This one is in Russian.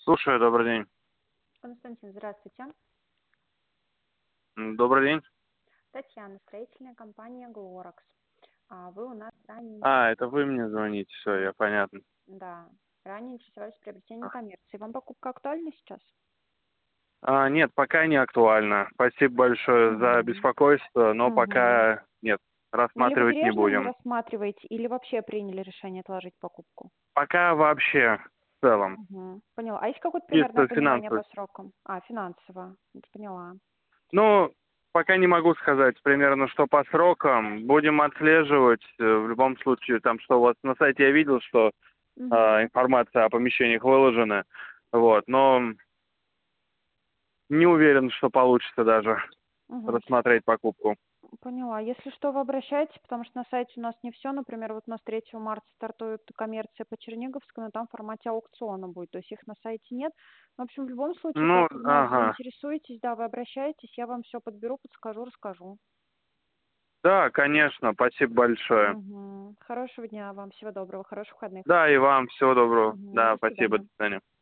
Слушаю, добрый день. Константин, здравствуйте. Добрый день. Татьяна, строительная компания «Глоракс». Вы у нас ранее, Это вы мне звоните, все, я понятно. да, ранее интересовались приобретением А, коммерции. Вам покупка актуальна сейчас? Нет, пока не актуально. Спасибо большое за Угу. беспокойство, но Угу. пока нет, На рассматривать не Левобережном не будем. рассматриваете или вообще приняли решение отложить покупку? Пока вообще в целом. Угу. Поняла. А есть какое-то примерное Чисто понимание финансово. по срокам? Финансово. Поняла. Ну, пока не могу сказать примерно, что по срокам. Будем отслеживать. В любом случае, там, что у вас на сайте я видел, что Угу. информация о помещениях выложена. Вот, но не уверен, что получится даже Угу. рассмотреть покупку. Поняла. Если что, вы обращайтесь, потому что на сайте у нас не все. Например, вот у нас 3 марта стартует коммерция по Черниговской, но там в формате аукциона будет, то есть их на сайте нет. В общем, в любом случае, Ну, как нас ага. заинтересуетесь, да, вы обращаетесь, я вам все подберу, подскажу, расскажу. Да, конечно, спасибо большое. Мгм. Хорошего дня вам, всего доброго, хороших выходных. Да, и вам всего доброго. Мгм. Да, До спасибо, до свидания. свидания.